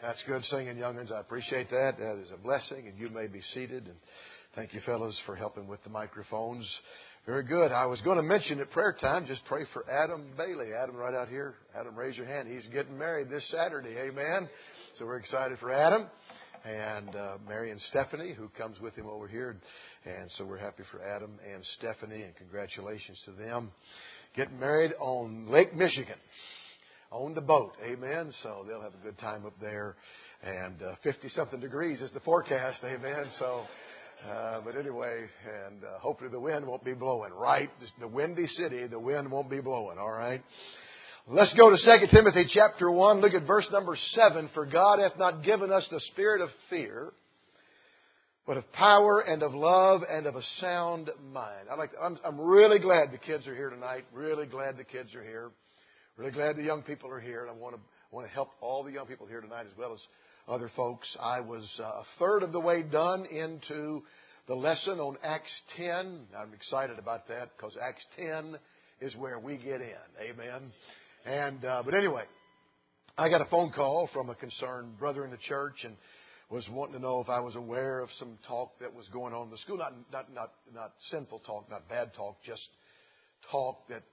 That's good singing, young'uns. I appreciate that. That is a blessing, and you may be seated. And thank you, fellas, for helping with the microphones. Very good. I was going to mention at prayer time, just pray for Adam Bailey. Adam, right out here. Adam, raise your hand. He's getting married this Saturday. Amen. So we're excited for Adam. And Mary and Stephanie, who comes with him over here. And so we're happy for Adam and Stephanie, and congratulations to them. Getting married on Lake Michigan. On the boat. Amen. So they'll have a good time up there. And 50-something degrees is the forecast. Amen. So, but anyway, and hopefully the wind won't be blowing. Right? Just the windy city, the wind won't be blowing. All right. Let's go to 2 Timothy chapter 1. Look at verse number 7. For God hath not given us the spirit of fear, but of power and of love and of a sound mind. I'm really glad the kids are here tonight. Really glad the kids are here. Really glad the young people are here, and I want to help all the young people here tonight as well as other folks. I was a third of the way done into the lesson on Acts 10. I'm excited about that because Acts 10 is where we get in. Amen. And but anyway, I got a phone call from a concerned brother in the church and was wanting to know if I was aware of some talk that was going on in the school. Not sinful talk, not bad talk, just talk that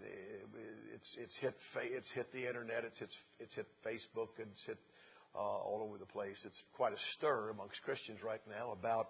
it's hit the internet, it's hit Facebook, and it's hit all over the place. It's quite a stir amongst Christians right now about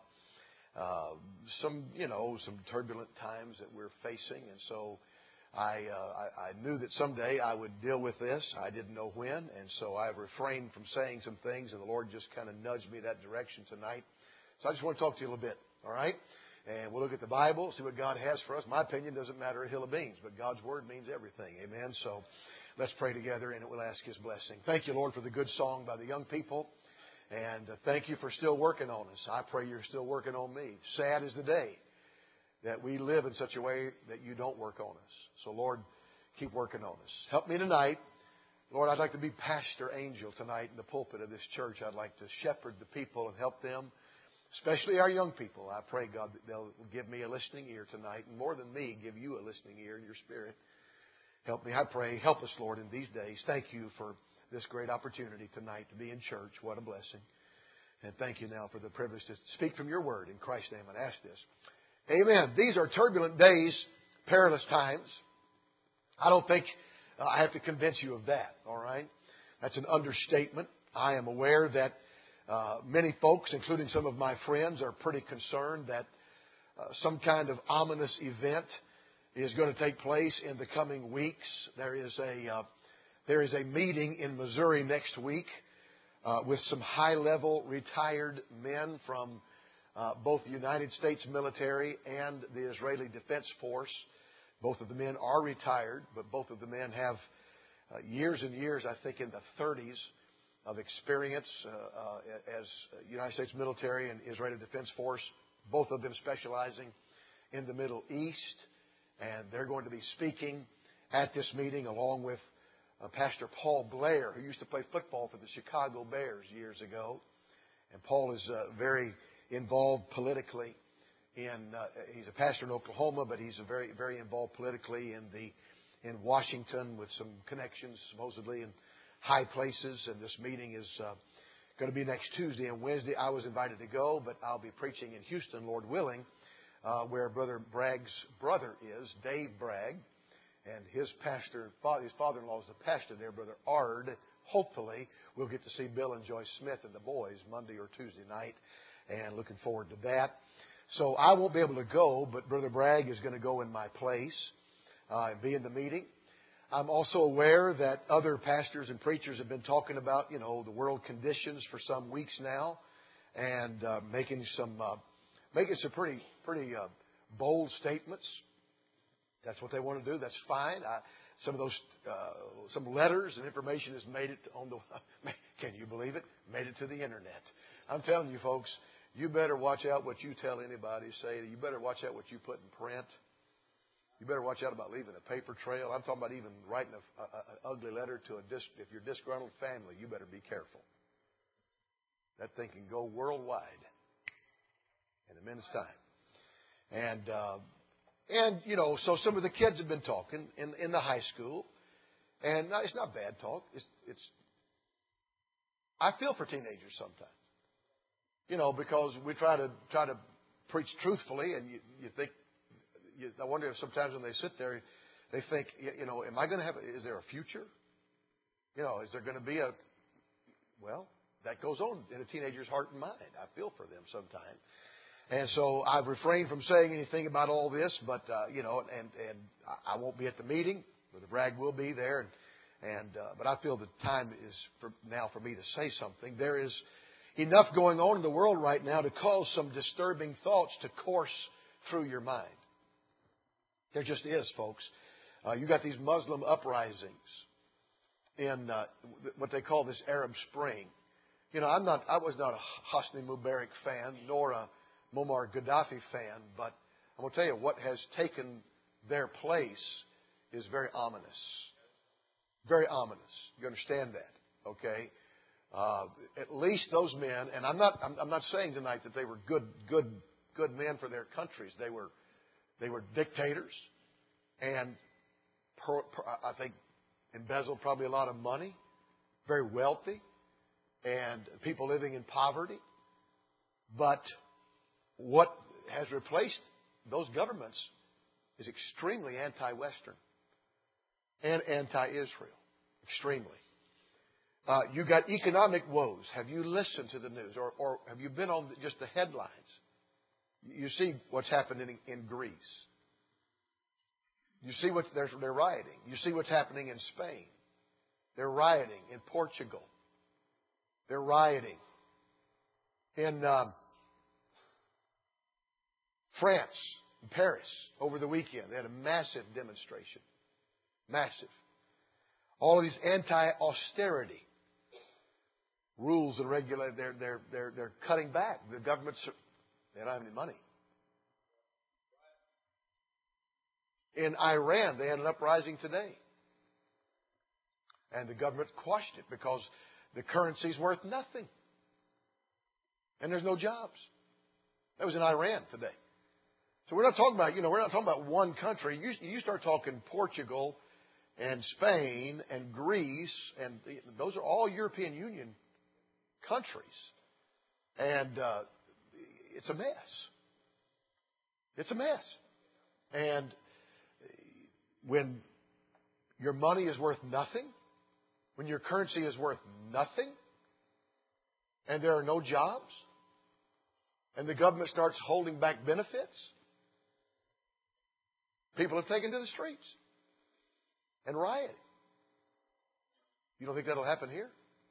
some turbulent times that we're facing, and so I knew that someday I would deal with this. I didn't know when, and so I've refrained from saying some things, and the Lord just kind of nudged me that direction tonight. So I just want to talk to you a little bit. All right. And we'll look at the Bible, see what God has for us. My opinion doesn't matter a hill of beans, but God's Word means everything. Amen. So let's pray together, and we'll ask His blessing. Thank you, Lord, for the good song by the young people. And thank you for still working on us. I pray you're still working on me. Sad is the day that we live in such a way that you don't work on us. So, Lord, keep working on us. Help me tonight. Lord, I'd like to be Pastor Angel tonight in the pulpit of this church. I'd like to shepherd the people and help them. Especially our young people. I pray, God, that they'll give me a listening ear tonight. And more than me, give you a listening ear in your spirit. Help me, I pray. Help us, Lord, in these days. Thank you for this great opportunity tonight to be in church. What a blessing. And thank you now for the privilege to speak from your word. In Christ's name, I ask this. Amen. These are turbulent days, perilous times. I don't think I have to convince you of that. All right? That's an understatement. I am aware that many folks, including some of my friends, are pretty concerned that some kind of ominous event is going to take place in the coming weeks. There is a meeting in Missouri next week with some high-level retired men from both the United States military and the Israeli Defense Force. Both of the men are retired, but both of the men have years and years, I think in the 30s, of experience as United States military and Israeli Defense Force, both of them specializing in the Middle East. And they're going to be speaking at this meeting along with Pastor Paul Blair, who used to play football for the Chicago Bears years ago. And Paul is very involved politically he's a pastor in Oklahoma, but he's very, very involved politically in Washington with some connections supposedly in high places, and this meeting is going to be next Tuesday and Wednesday. I was invited to go, but I'll be preaching in Houston, Lord willing, where Brother Bragg's brother is, Dave Bragg, and his father-in-law is the pastor there, Brother Ard. Hopefully, we'll get to see Bill and Joyce Smith and the boys Monday or Tuesday night, and looking forward to that. So I won't be able to go, but Brother Bragg is going to go in my place and be in the meeting. I'm also aware that other pastors and preachers have been talking about, the world conditions for some weeks now, and making some pretty bold statements. That's what they want to do. That's fine. Some letters and information has made it on the. Can you believe it? Made it to the internet. I'm telling you, folks, you better watch out what you tell anybody. You better watch out what you put in print. You better watch out about leaving a paper trail. I'm talking about even writing an ugly letter to if you're a disgruntled family, you better be careful. That thing can go worldwide in a minute's time. And so some of the kids have been talking in the high school, and it's not bad talk. It's I feel for teenagers sometimes. You know, because we try to preach truthfully, and you think, I wonder if sometimes when they sit there, they think, you know, am I going to have, is there a future? You know, is there going to be a, well, that goes on in a teenager's heart and mind. I feel for them sometimes. And so I've refrained from saying anything about all this, but, you know, and I won't be at the meeting. Brother Bragg will be there. But I feel the time is now for me to say something. There is enough going on in the world right now to cause some disturbing thoughts to course through your mind. There just is, folks. You got these Muslim uprisings in what they call this Arab Spring. You know, I was not a Hosni Mubarak fan, nor a Muammar Gaddafi fan, but I'm going to tell you what has taken their place is very ominous. Very ominous. You understand that, okay? At least those men, and I'm not saying tonight that they were good men for their countries. They were dictators, and I think embezzled probably a lot of money, very wealthy, and people living in poverty. But what has replaced those governments is extremely anti-Western and anti-Israel. Extremely. You got economic woes. Have you listened to the news? Or have you been on just the headlines? You see what's happening in Greece. You see they're rioting. You see what's happening in Spain. They're rioting in Portugal. They're rioting in France, in Paris, over the weekend. They had a massive demonstration. Massive. All of these anti-austerity rules and regulations, they're cutting back. The governments, they don't have any money. In Iran, they had an uprising today. And the government quashed it because the currency's worth nothing. And there's no jobs. That was in Iran today. So we're not talking about one country. You start talking Portugal and Spain and Greece, and those are all European Union countries. And it's a mess. It's a mess. And when your money is worth nothing, when your currency is worth nothing, and there are no jobs, and the government starts holding back benefits, people are taken to the streets and rioting. You don't think that'll happen here?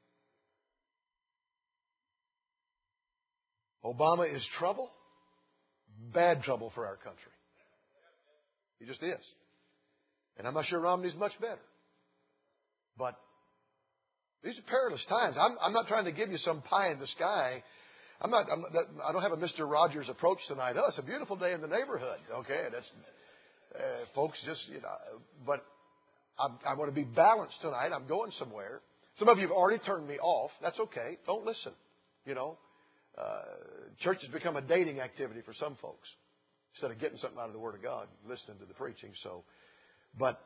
Obama is trouble, bad trouble for our country. He just is. And I'm not sure Romney's much better. But these are perilous times. I'm not trying to give you some pie in the sky. I don't have a Mr. Rogers approach tonight. Oh, it's a beautiful day in the neighborhood. Okay, that's folks. Just but I want to be balanced tonight. I'm going somewhere. Some of you have already turned me off. That's okay. Don't listen. Church has become a dating activity for some folks instead of getting something out of the Word of God, listening to the preaching. But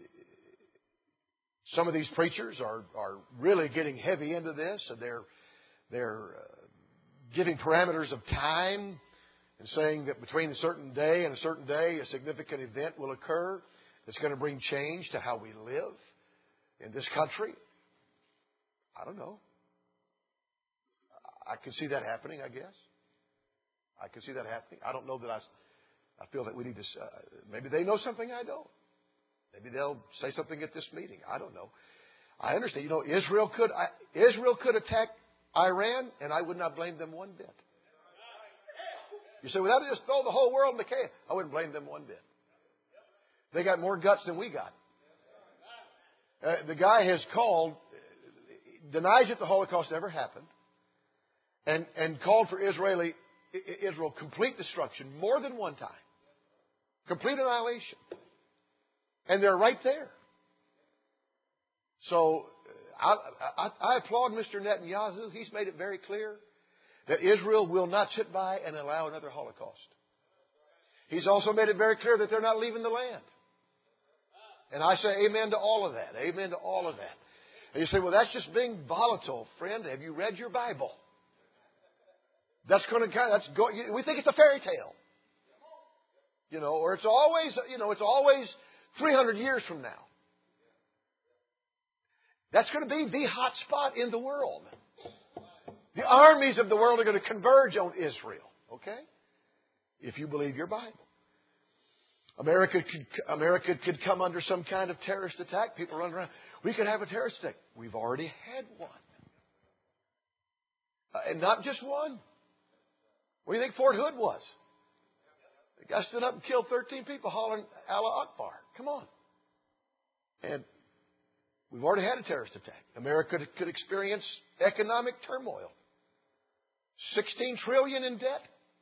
some of these preachers are really getting heavy into this, and they're giving parameters of time and saying that between a certain day and a certain day, a significant event will occur that's going to bring change to how we live in this country. I don't know. I can see that happening, I guess. I can see that happening. I don't know that I feel that we need to. Maybe they know something I don't. Maybe they'll say something at this meeting. I don't know. I understand. Israel could attack Iran, and I would not blame them one bit. You say, well, that would just throw the whole world into chaos. I wouldn't blame them one bit. They got more guts than we got. The guy has denies that the Holocaust ever happened, and called for Israel complete destruction more than one time. Complete annihilation. And they're right there. So I applaud Mr. Netanyahu. He's made it very clear that Israel will not sit by and allow another Holocaust. He's also made it very clear that they're not leaving the land. And I say amen to all of that. Amen to all of that. And you say, well, that's just being volatile. Friend, have you read your Bible? That's going to we think it's a fairy tale. Or it's always 300 years from now. That's going to be the hot spot in the world. The armies of the world are going to converge on Israel. Okay? If you believe your Bible. America could come under some kind of terrorist attack. People run around. We could have a terrorist attack. We've already had one. And not just one. What do you think Fort Hood was? The guy stood up and killed 13 people hollering Allah Akbar. Come on. And we've already had a terrorist attack. America could experience economic turmoil. 16 trillion in debt.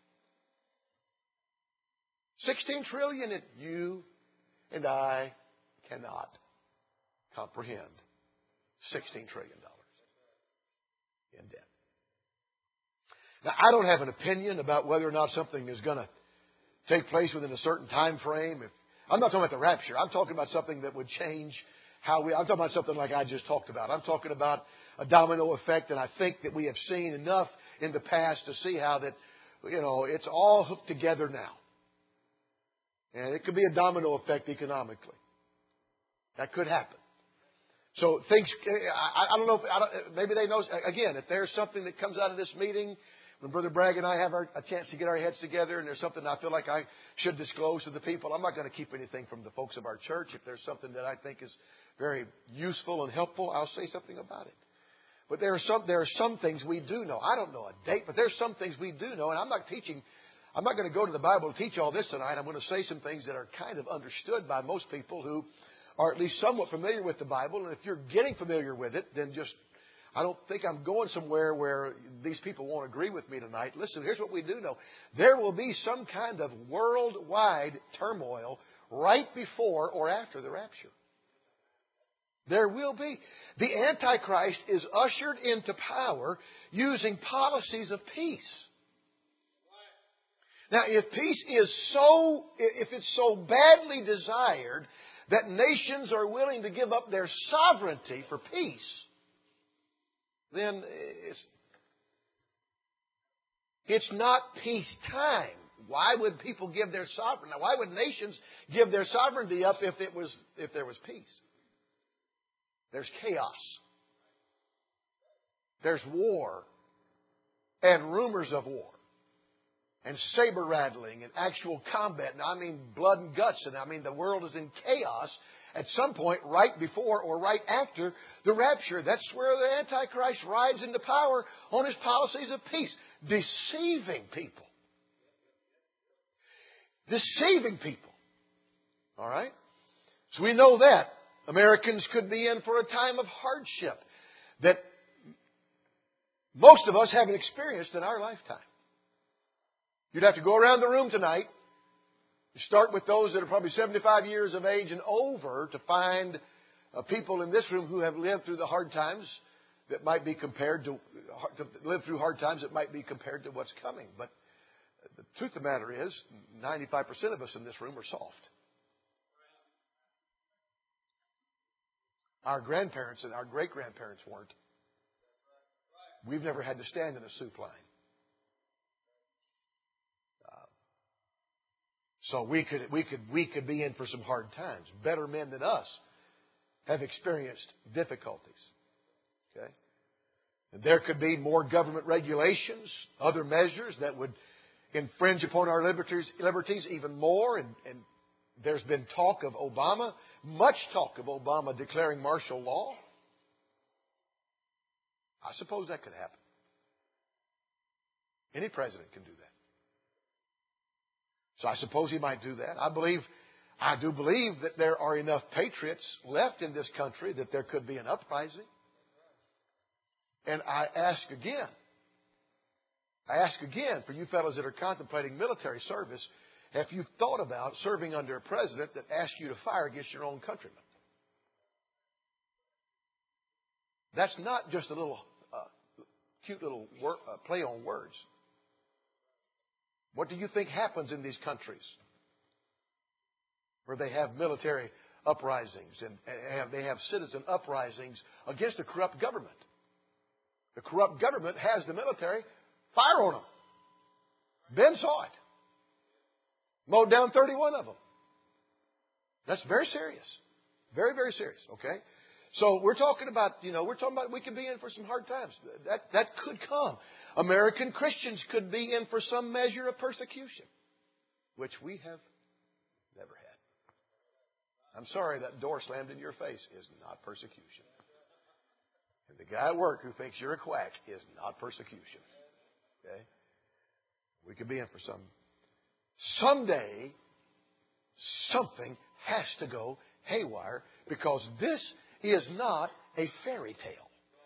16 trillion in you and I cannot comprehend $16 trillion in debt. Now, I don't have an opinion about whether or not something is going to take place within a certain time frame. I'm not talking about the rapture. I'm talking about something that would change I'm talking about something like I just talked about. I'm talking about a domino effect, and I think that we have seen enough in the past to see how that, it's all hooked together now. And it could be a domino effect economically. That could happen. So things, I don't know, maybe they know, again, if there's something that comes out of this meeting, when Brother Bragg and I have a chance to get our heads together and there's something I feel like I should disclose to the people, I'm not going to keep anything from the folks of our church. If there's something that I think is very useful and helpful, I'll say something about it. But there are some things we do know. I don't know a date, but there's some things we do know, and I'm not going to go to the Bible to teach all this tonight. I'm going to say some things that are kind of understood by most people who are at least somewhat familiar with the Bible. And if you're getting familiar with it, then I don't think I'm going somewhere where these people won't agree with me tonight. Listen, here's what we do know. There will be some kind of worldwide turmoil right before or after the rapture. There will be. The Antichrist is ushered into power using policies of peace. Now, if it's so badly desired that nations are willing to give up their sovereignty for peace, then it's not peacetime. Why would people give their sovereignty? Now, why would nations give their sovereignty up if there was peace? There's chaos. There's war and rumors of war. And saber rattling and actual combat. And I mean blood and guts. And I mean the world is in chaos at some point right before or right after the rapture. That's where the Antichrist rides into power on his policies of peace. Deceiving people. Deceiving people. All right? So we know that. Americans could be in for a time of hardship that most of us haven't experienced in our lifetime. You'd have to go around the room tonight, start with those that are probably 75 years of age and over, to find people in this room who have lived through the hard times that might be compared to live through hard times that might be compared to what's coming. But the truth of the matter is, 95% of us in this room are soft. Our grandparents and our great-grandparents weren't. We've never had to stand in a soup line. So we could be in for some hard times. Better men than us have experienced difficulties. Okay? And there could be more government regulations, other measures that would infringe upon our liberties even more. And there's been talk of Obama, much talk of Obama declaring martial law. I suppose that could happen. Any president can do that. So I suppose he might do that. I do believe that there are enough patriots left in this country that there could be an uprising. And I ask again for you fellows that are contemplating military service, have you thought about serving under a president that asks you to fire against your own countrymen? That's not just a little cute little play on words. What do you think happens in these countries where they have military uprisings and they have citizen uprisings against a corrupt government. The corrupt government has the military fire on them. Ben saw it. Mowed down 31 of them. That's very serious. Very, very serious, okay? So we're talking about we could be in for some hard times. That could come. American Christians could be in for some measure of persecution, which we have never had. I'm sorry that door slammed in your face is not persecution. And the guy at work who thinks you're a quack is not persecution. Okay? We could be in for some. Someday, something has to go haywire because this is not a fairy tale.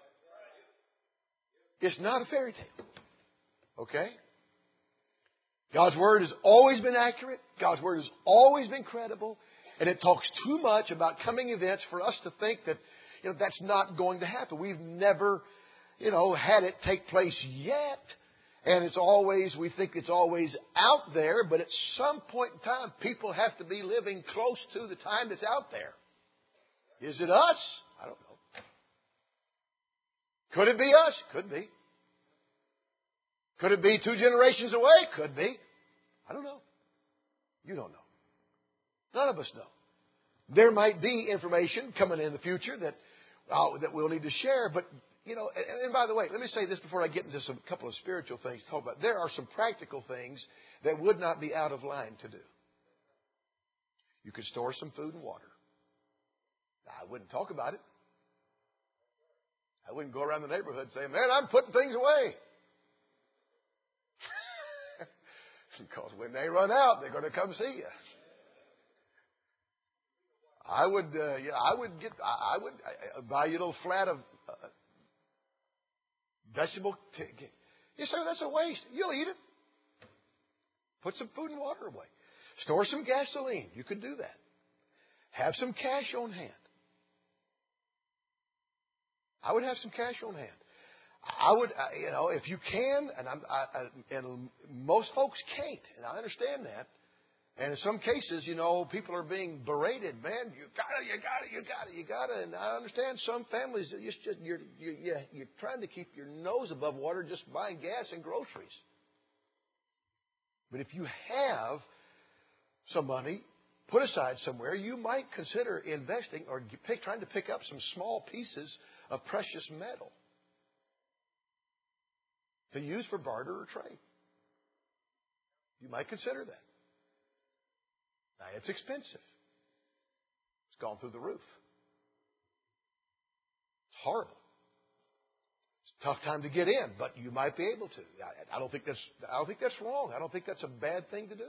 It's not a fairy tale. Okay? God's Word has always been accurate. God's Word has always been credible. And it talks too much about coming events for us to think that that's not going to happen. We've never, had it take place yet. And we think it's always out there. But at some point in time, people have to be living close to the time that's out there. Is it us? I don't know. Could it be us? Could be. Could it be 2 generations away? Could be. I don't know. You don't know. None of us know. There might be information coming in the future that we'll need to share. But, and by the way, let me say this before I get into a couple of spiritual things to talk about. There are some practical things that would not be out of line to do. You could store some food and water. I wouldn't talk about it. I wouldn't go around the neighborhood saying, man, I'm putting things away. Because when they run out, they're going to come see you. I would buy you a little flat of vegetable. You say, that's a waste. You'll eat it. Put some food and water away. Store some gasoline. You could do that. Have some cash on hand. I would have some cash on hand. I would, if you can, and most folks can't, and I understand that. And in some cases, people are being berated. Man, you got it. And I understand some families, you're trying to keep your nose above water just buying gas and groceries. But if you have some money put aside somewhere, you might consider investing or trying to pick up some small pieces of precious metal to use for barter or trade. You might consider that. Now, it's expensive. It's gone through the roof. It's horrible. It's a tough time to get in, but you might be able to. I don't think that's wrong. I don't think that's a bad thing to do.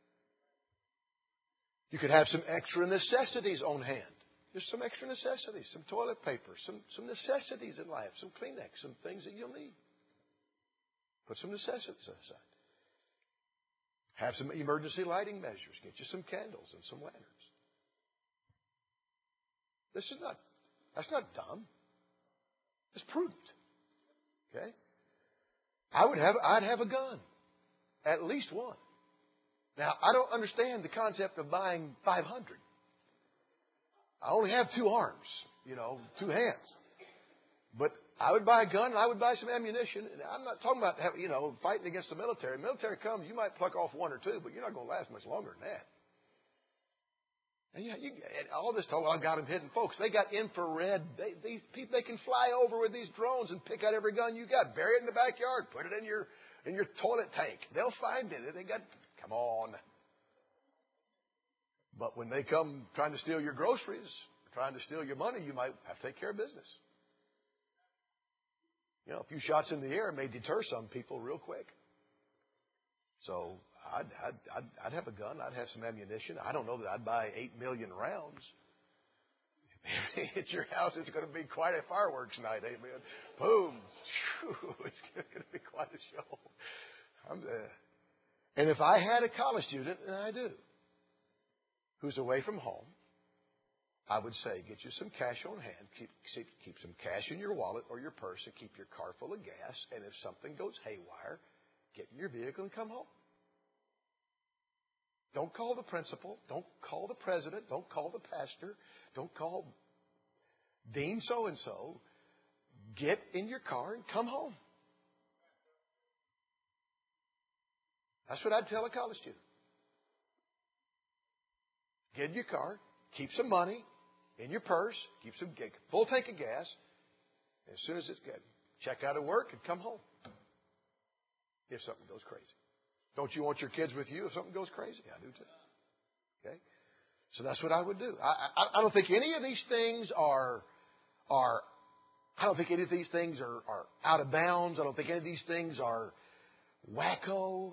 You could have some extra necessities on hand. Just some extra necessities, some toilet paper, some necessities in life, some Kleenex, some things that you'll need. Put some necessities aside. Have some emergency lighting measures. Get you some candles and some lanterns. That's not dumb. It's prudent. Okay? I'd have a gun. At least one. Now, I don't understand the concept of buying 500. I only have 2 arms, 2 hands. But I would buy a gun and I would buy some ammunition. And I'm not talking about, fighting against the military. Military comes, you might pluck off 1 or 2, but you're not going to last much longer than that. And and all this talk, I got them hidden. Folks, they got infrared. These people, they can fly over with these drones and pick out every gun you got. Bury it in the backyard. Put it in your toilet tank. They'll find it. Come on. But when they come trying to steal your groceries, trying to steal your money, you might have to take care of business. A few shots in the air may deter some people real quick. So I'd have a gun. I'd have some ammunition. I don't know that I'd buy 8 million rounds. At your house, it's going to be quite a fireworks night. Amen. Boom. It's going to be quite a show. And if I had a college student, and I do, who's away from home, I would say, get you some cash on hand, keep some cash in your wallet or your purse, and keep your car full of gas. And if something goes haywire, get in your vehicle and come home. Don't call the principal. Don't call the president. Don't call the pastor. Don't call Dean so-and-so. Get in your car and come home. That's what I'd tell a college student. Get in your car. Keep some money in your purse. Keep some full tank of gas. As soon as it's good, check out of work and come home. If something goes crazy. Don't you want your kids with you if something goes crazy? I do too. Okay? So that's what I would do. I don't think any of these things are I don't think any of these things are out of bounds. I don't think any of these things are wacko.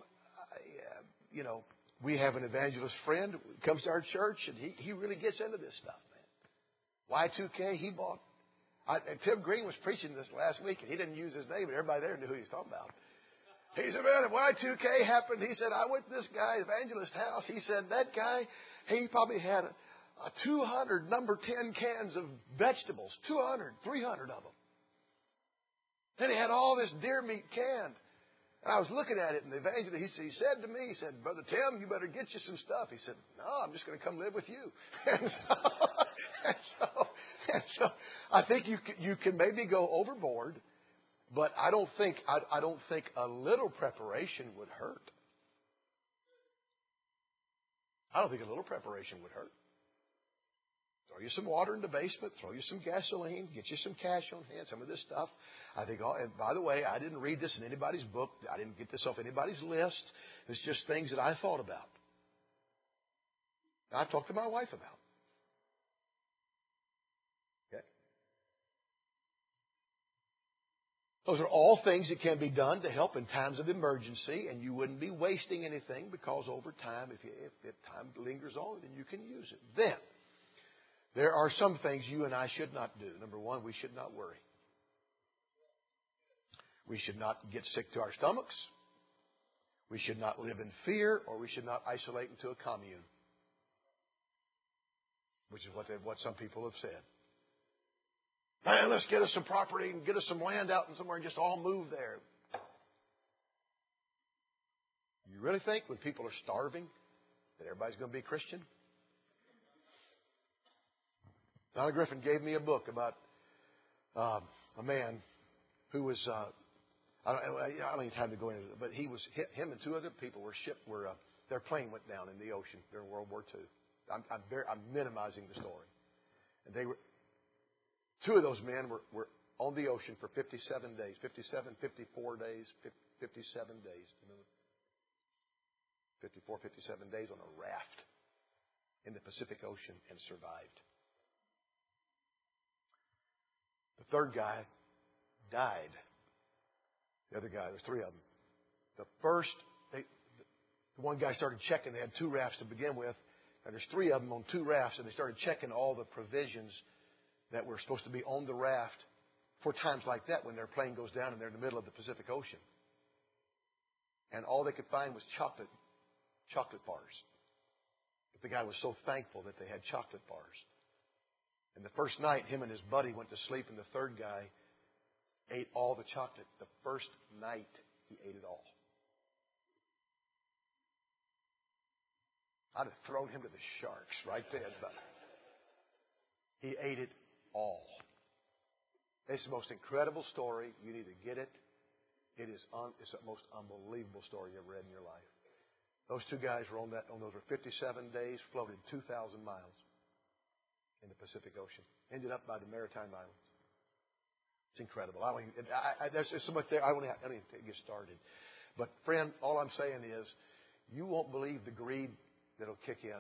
We have an evangelist friend who comes to our church, and he really gets into this stuff, man. Y2K, he bought. Tim Green was preaching this last week, and he didn't use his name, but everybody there knew who he was talking about. He said, man, if Y2K happened, he said, I went to this guy's evangelist house. He said, that guy, he probably had a 200 number 10 cans of vegetables, 200, 300 of them. Then he had all this deer meat canned. And I was looking at it, and the evangelist, he said to me, he said, Brother Tim, you better get you some stuff. He said, no, I'm just going to come live with you. And so I think you can maybe go overboard, but I don't think a little preparation would hurt. I don't think a little preparation would hurt. Throw you some water in the basement, throw you some gasoline, get you some cash on hand, some of this stuff. I think, and by the way, I didn't read this in anybody's book. I didn't get this off anybody's list. It's just things that I thought about. I talked to my wife about. Okay? Those are all things that can be done to help in times of emergency, and you wouldn't be wasting anything because over time, if time lingers on, then you can use it. Then, there are some things you and I should not do. Number one, we should not worry. We should not get sick to our stomachs. We should not live in fear, or we should not isolate into a commune, which is what some people have said. Man, let's get us some property and get us some land out and somewhere and just all move there. You really think when people are starving that everybody's going to be Christian? Donna Griffin gave me a book about a man who was, I don't need time to go into it, but him and two other people their plane went down in the ocean during World War II. I'm minimizing the story. And two of those men were on the ocean for 57 days, 54 days, 57 days. 57 days on a raft in the Pacific Ocean and survived. The third guy died. The other guy, there's three of them. The one guy started checking. They had two rafts to begin with. And there's three of them on two rafts. And they started checking all the provisions that were supposed to be on the raft for times like that when their plane goes down and they're in the middle of the Pacific Ocean. And all they could find was chocolate bars. But the guy was so thankful that they had chocolate bars. And the first night, him and his buddy went to sleep, and the third guy ate all the chocolate. The first night, he ate it all. I'd have thrown him to the sharks right then, but he ate it all. It's the most incredible story. You need to get it. It's the most unbelievable story you've ever read in your life. Those two guys were on those 57 days, floated 2,000 miles in the Pacific Ocean. Ended up by the Maritime Islands. It's incredible. There's so much there. I don't even get started. But friend, all I'm saying is, you won't believe the greed that'll kick in.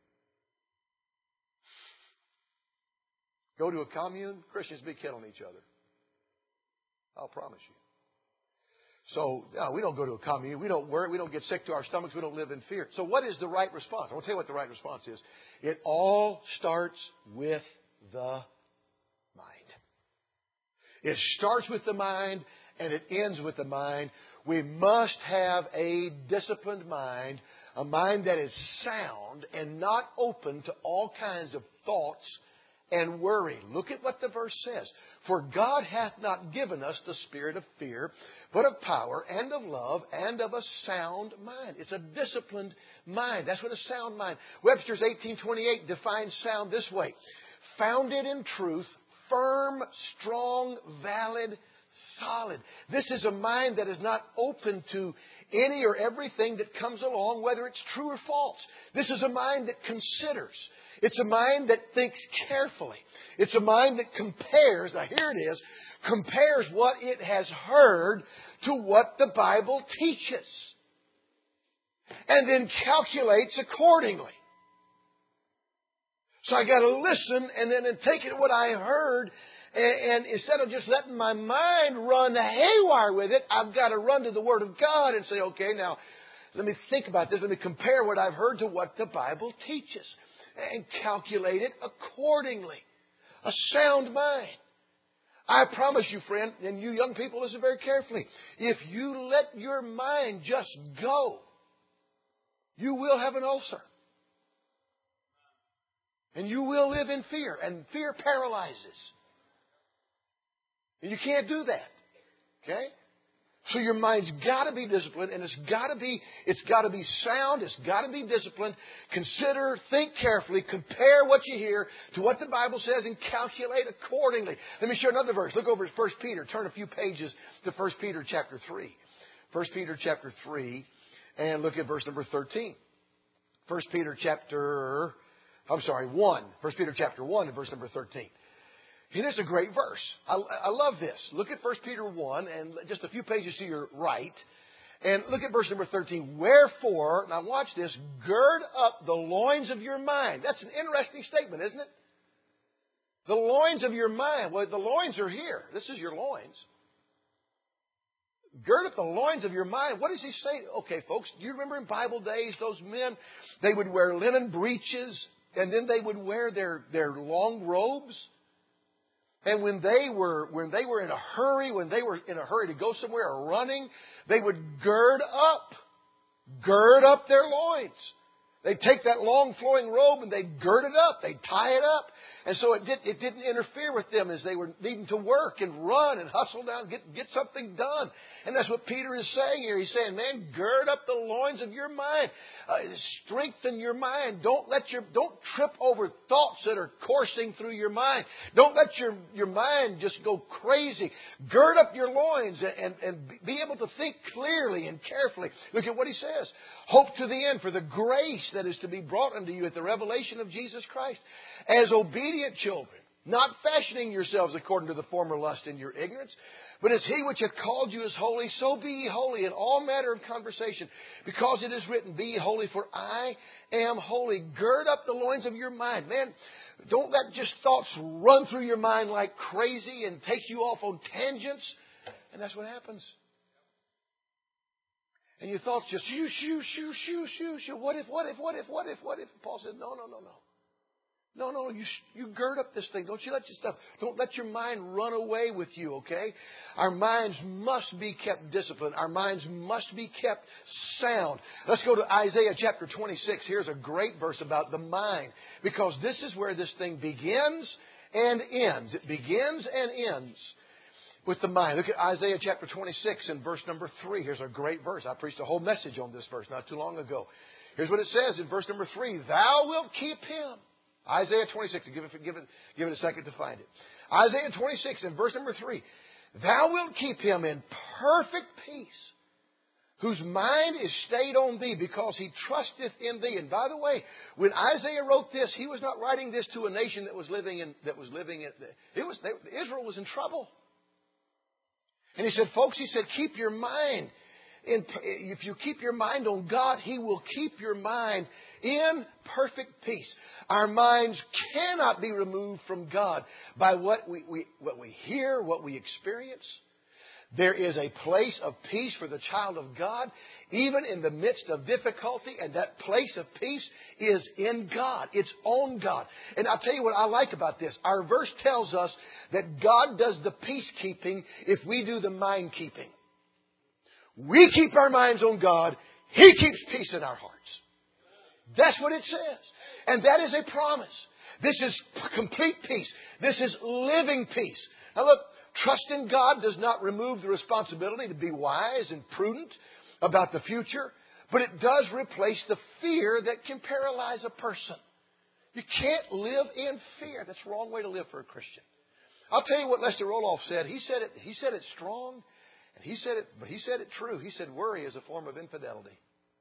Go to a commune, Christians be killing each other. I'll promise you. So, no, we don't go to a commune. We don't worry. We don't get sick to our stomachs. We don't live in fear. So what is the right response? I want to tell you what the right response is. It all starts with the mind. It starts with the mind and it ends with the mind. We must have a disciplined mind, a mind that is sound and not open to all kinds of thoughts and worry. Look at what the verse says. For God hath not given us the spirit of fear, but of power and of love and of a sound mind. It's a disciplined mind. That's what a sound mind. Webster's 1828 defines sound this way. Founded in truth, firm, strong, valid, solid. This is a mind that is not open to any or everything that comes along, whether it's true or false. This is a mind that considers. It's a mind that thinks carefully. It's a mind that compares, now here it is, compares what it has heard to what the Bible teaches. And then calculates accordingly. So I got to listen and then take it what I heard. And instead of just letting my mind run haywire with it, I've got to run to the Word of God and say, okay, now let me think about this. Let me compare what I've heard to what the Bible teaches. And calculate it accordingly. A sound mind. I promise you, friend, and you young people, listen very carefully. If you let your mind just go, you will have an ulcer. And you will live in fear. And fear paralyzes. And you can't do that. Okay? So your mind's got to be disciplined, and it's got to be sound, it's got to be disciplined. Consider, think carefully, compare what you hear to what the Bible says, and calculate accordingly. Let me share another verse. Look over at 1 Peter. Turn a few pages to 1 Peter chapter 3. 1 Peter chapter 3, and look at verse number 13. 1 Peter chapter 1. 1 Peter chapter 1 and verse number 13. It is a great verse. I love this. Look at 1 Peter 1 and just a few pages to your right. And look at verse number 13. Wherefore, now watch this, gird up the loins of your mind. That's an interesting statement, isn't it? The loins of your mind. Well, the loins are here. This is your loins. Gird up the loins of your mind. What does he say? Okay, folks, do you remember in Bible days, those men, they would wear linen breeches, and then they would wear their long robes. And when they were in a hurry, to go somewhere or running, they would gird up their loins. They'd take that long flowing robe and they'd gird it up. They'd tie it up. And so it didn't interfere with them as they were needing to work and run and hustle down, get something done. And that's what Peter is saying here. He's saying, man, gird up the loins of your mind. Strengthen your mind. Don't trip over thoughts that are coursing through your mind. Don't let your mind just go crazy. Gird up your loins and be able to think clearly and carefully. Look at what he says. Hope to the end for the grace that is to be brought unto you at the revelation of Jesus Christ. As obedient children, not fashioning yourselves according to the former lust in your ignorance, but as He which hath called you is holy, so be ye holy in all manner of conversation, because it is written, be ye holy, for I am holy. Gird up the loins of your mind. Man, don't let just thoughts run through your mind like crazy and take you off on tangents. And that's what happens. And your thoughts just shoo. What if? Paul said, no. No, you gird up this thing. Don't let your mind run away with you, okay? Our minds must be kept disciplined. Our minds must be kept sound. Let's go to Isaiah chapter 26. Here's a great verse about the mind, because this is where this thing begins and ends. It begins and ends with the mind. Look at Isaiah chapter 26 and verse number 3. Here's a great verse. I preached a whole message on this verse not too long ago. Here's what it says in verse number 3. Thou wilt keep him. Isaiah 26. Give it a second to find it. Isaiah 26 and verse number 3. Thou wilt keep him in perfect peace, whose mind is stayed on thee, because he trusteth in thee. And by the way, when Isaiah wrote this, he was not writing this to a nation that was living in. Israel was in trouble. And he said, folks, keep your mind. If you keep your mind on God, He will keep your mind in perfect peace. Our minds cannot be removed from God by what we hear, what we experience. There is a place of peace for the child of God, even in the midst of difficulty, and that place of peace is in God. It's on God. And I'll tell you what I like about this. Our verse tells us that God does the peacekeeping if we do the mind keeping. We keep our minds on God. He keeps peace in our hearts. That's what it says. And that is a promise. This is complete peace. This is living peace. Now look, trust in God does not remove the responsibility to be wise and prudent about the future, but it does replace the fear that can paralyze a person. You can't live in fear. That's the wrong way to live for a Christian. I'll tell you what Lester Roloff said. He said it strong, and he said it true. He said worry is a form of infidelity.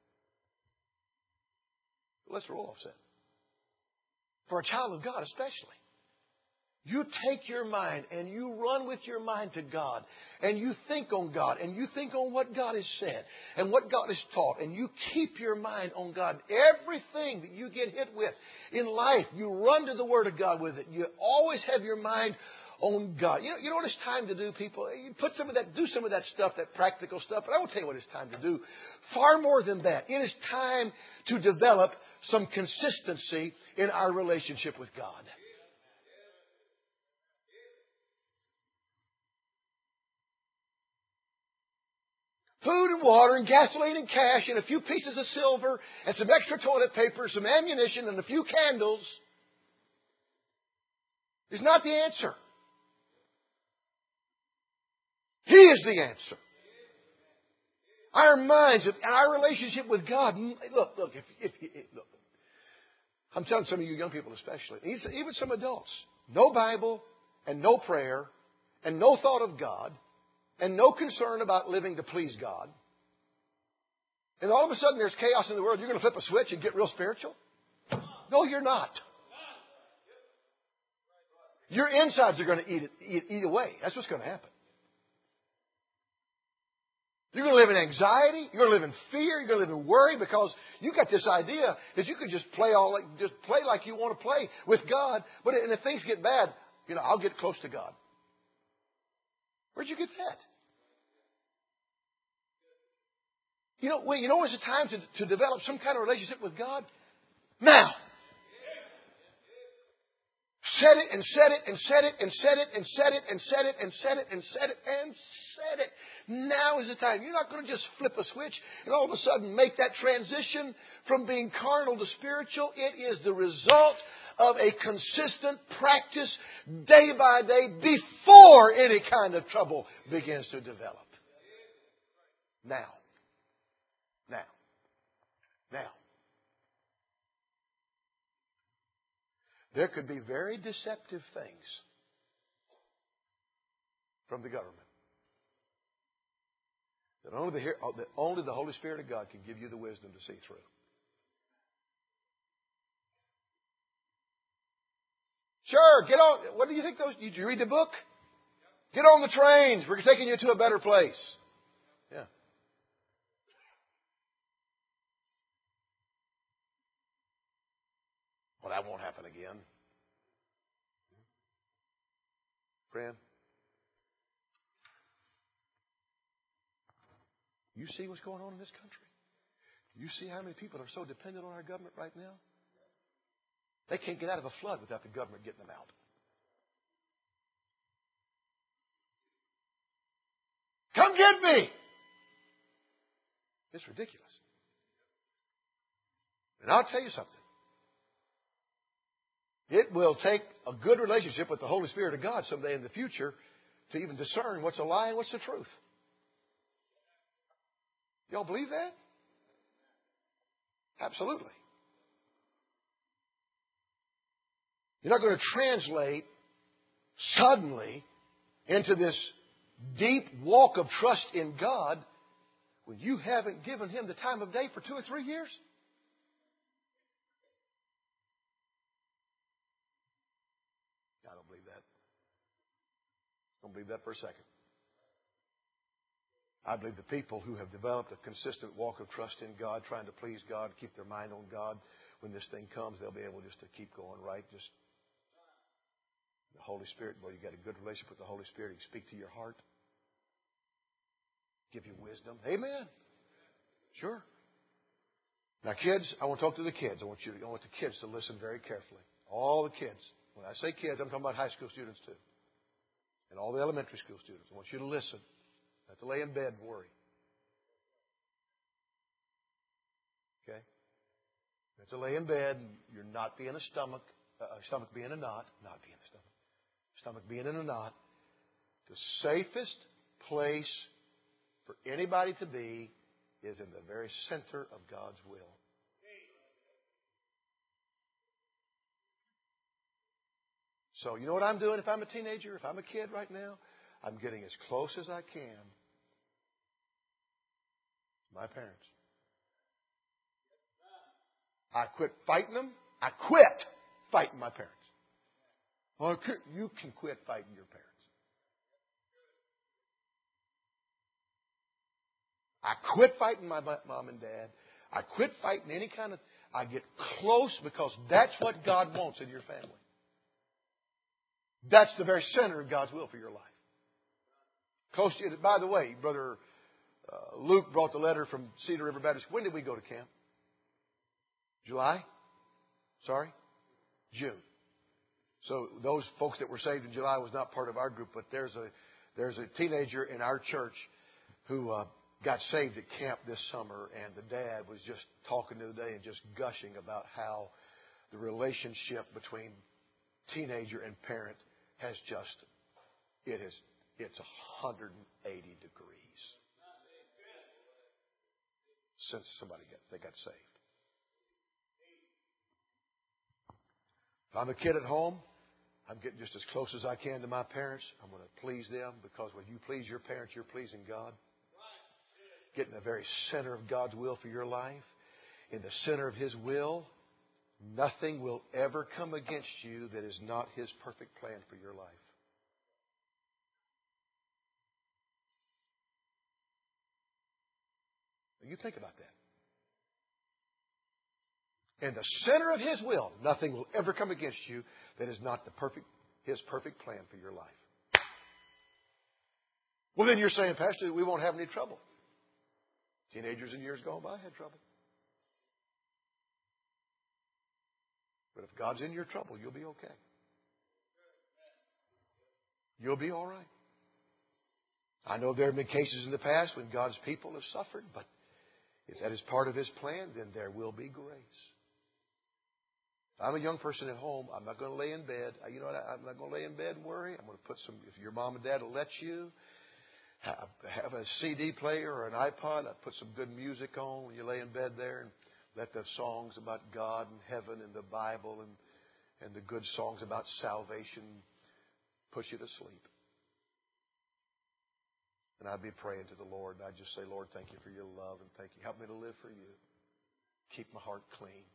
Lester Roloff said. For a child of God especially. You take your mind and you run with your mind to God, and you think on God, and you think on what God has said and what God has taught, and you keep your mind on God. Everything that you get hit with in life, you run to the Word of God with it. You always have your mind on God. You know what it's time to do, people? You do some of that stuff, that practical stuff, but I will tell you what it's time to do. Far more than that. It is time to develop some consistency in our relationship with God. Food and water and gasoline and cash and a few pieces of silver and some extra toilet paper, some ammunition and a few candles is not the answer. He is the answer. Our minds and our relationship with God. Look. I'm telling some of you young people especially, even some adults. No Bible and no prayer and no thought of God and no concern about living to please God. And all of a sudden there's chaos in the world. You're going to flip a switch and get real spiritual? No, you're not. Your insides are going to eat away. That's what's going to happen. You're going to live in anxiety. You're going to live in fear. You're going to live in worry because you got this idea that you could just play like you want to play with God. And if things get bad, I'll get close to God. Where'd you get that? You know when it's a time to develop some kind of relationship with God? Now. Set it and set it and set it and set it and set it and set it and set it and set it and set it. Now is the time. You're not going to just flip a switch and all of a sudden make that transition from being carnal to spiritual. It is the result of a consistent practice day by day before any kind of trouble begins to develop. Now. There could be very deceptive things from the government that only the Holy Spirit of God can give you the wisdom to see through. Sure, get on. What do you think those? Did you read the book? Get on the trains. We're taking you to a better place. Yeah. Well, that won't happen again. Friend, you see what's going on in this country? You see how many people are so dependent on our government right now? They can't get out of a flood without the government getting them out. Come get me! It's ridiculous. And I'll tell you something. It will take a good relationship with the Holy Spirit of God someday in the future to even discern what's a lie and what's the truth. Y'all believe that? Absolutely. You're not going to translate suddenly into this deep walk of trust in God when you haven't given Him the time of day for 2 or 3 years. I don't believe that. Don't believe that for a second. I believe the people who have developed a consistent walk of trust in God, trying to please God, keep their mind on God, when this thing comes, they'll be able just to keep going right. Just the Holy Spirit, boy, you got a good relationship with the Holy Spirit. He can speak to your heart, give you wisdom. Amen. Sure. Now, kids, I want to talk to the kids. I want the kids to listen very carefully. All the kids. When I say kids, I'm talking about high school students too. And all the elementary school students. I want you to listen. Not to lay in bed and worry. Okay? Not to lay in bed and you're not being a stomach being a knot, not being a stomach, stomach being in a knot, the safest place for anybody to be is in the very center of God's will. So you know what I'm doing if I'm a teenager, if I'm a kid right now? I'm getting as close as I can to my parents. I quit fighting them. I quit fighting my parents. Well, you can quit fighting your parents. I quit fighting my mom and dad. I quit fighting any kind of... I get close because that's what God wants in your family. That's the very center of God's will for your life. Close to you. By the way, Brother Luke brought the letter from Cedar River Baptist. When did we go to camp? July? Sorry? June. So those folks that were saved in July was not part of our group, but there's a teenager in our church who got saved at camp this summer, and the dad was just talking the other day and just gushing about how the relationship between teenager and parent has just, it's 180 degrees since they got saved. If I'm a kid at home, I'm getting just as close as I can to my parents. I'm going to please them, because when you please your parents, you're pleasing God. Get in the very center of God's will for your life. In the center of His will, nothing will ever come against you that is not His perfect plan for your life. Now you think about that. In the center of His will, nothing will ever come against you that is not His perfect plan for your life. Well, then you're saying, Pastor, we won't have any trouble. Teenagers in years gone by had trouble. But if God's in your trouble, you'll be okay. You'll be all right. I know there have been cases in the past when God's people have suffered, but if that is part of His plan, then there will be grace. If I'm a young person at home, I'm not going to lay in bed. You know what? I'm not going to lay in bed and worry. I'm going to put some, if your mom and dad will let you, have a CD player or an iPod. I'd put some good music on when you lay in bed there, and let the songs about God and heaven and the Bible and the good songs about salvation push you to sleep. And I'd be praying to the Lord, and I'd just say, Lord, thank you for your love, and thank you. Help me to live for you. Keep my heart clean.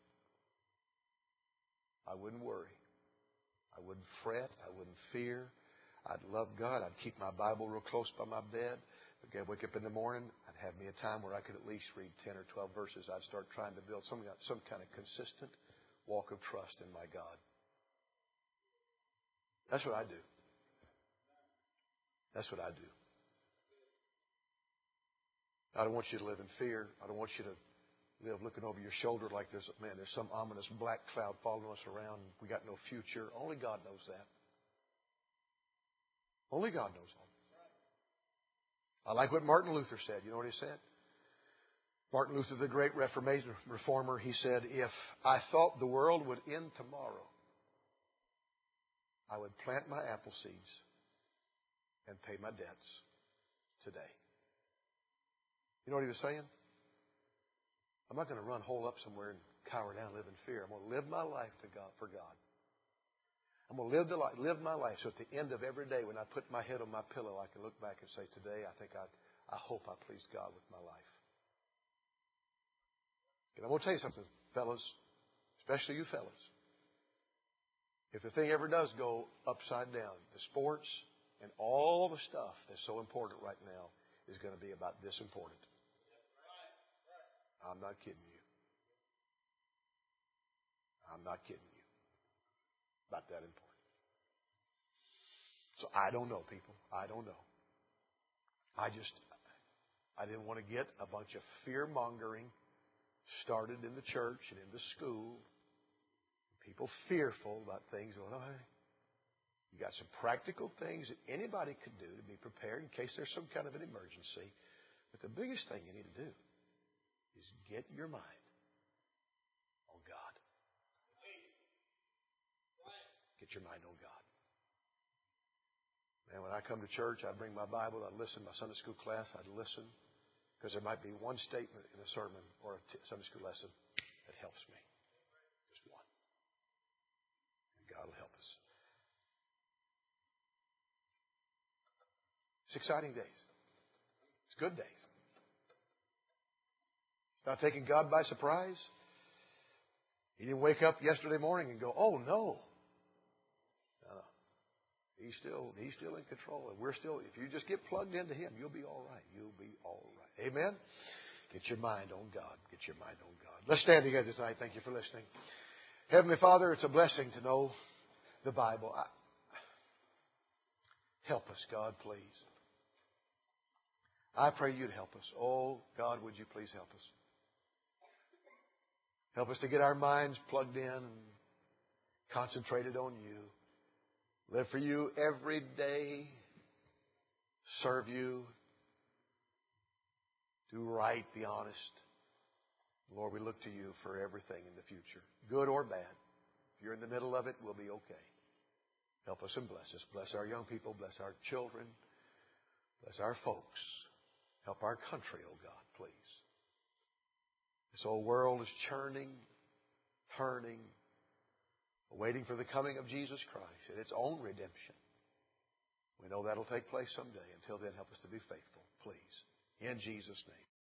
I wouldn't worry. I wouldn't fret. I wouldn't fear. I'd love God. I'd keep my Bible real close by my bed. Okay, I'd wake up in the morning. I'd have me a time where I could at least read 10 or 12 verses. I'd start trying to build some kind of consistent walk of trust in my God. That's what I do. That's what I do. I don't want you to live in fear. I don't want you to live looking over your shoulder like there's some ominous black cloud following us around. We got no future. Only God knows that. Only God knows that. I like what Martin Luther said. You know what he said? Martin Luther, the great Reformation reformer, he said, if I thought the world would end tomorrow, I would plant my apple seeds and pay my debts today. You know what he was saying? I'm not going to run hole up somewhere and cower down, live in fear. I'm going to live my life for God. I'm going to live my life so at the end of every day when I put my head on my pillow, I can look back and say, today I hope I pleased God with my life. And I'm going to tell you something, fellas, especially you fellas. If the thing ever does go upside down, the sports and all the stuff that's so important right now is going to be about this important. I'm not kidding you. I'm not kidding you. About that important. So I don't know, people. I don't know. I didn't want to get a bunch of fear-mongering started in the church and in the school. People fearful about things. Well, you got some practical things that anybody could do to be prepared in case there's some kind of an emergency. But the biggest thing you need to do is get your mind on God. Get your mind on God. Man, when I come to church, I bring my Bible, I listen. My Sunday school class, I'd listen. Because there might be one statement in a sermon or a Sunday school lesson that helps me. Just one. And God will help us. It's exciting days. It's good days. It's not taking God by surprise. He didn't wake up yesterday morning and go, oh, no. No. He's still in control. And we're still, if you just get plugged into Him, you'll be all right. You'll be all right. Amen? Get your mind on God. Get your mind on God. Let's stand together tonight. Thank you for listening. Heavenly Father, it's a blessing to know the Bible. Help us, God, please. I pray You'd help us. Oh, God, would You please help us? Help us to get our minds plugged in and concentrated on You. Live for You every day. Serve You. Do right, be honest. Lord, we look to You for everything in the future, good or bad. If You're in the middle of it, we'll be okay. Help us and bless us. Bless our young people. Bless our children. Bless our folks. Help our country, oh God, please. This old world is churning, turning, waiting for the coming of Jesus Christ and its own redemption. We know that'll take place someday. Until then, help us to be faithful, please. In Jesus' name.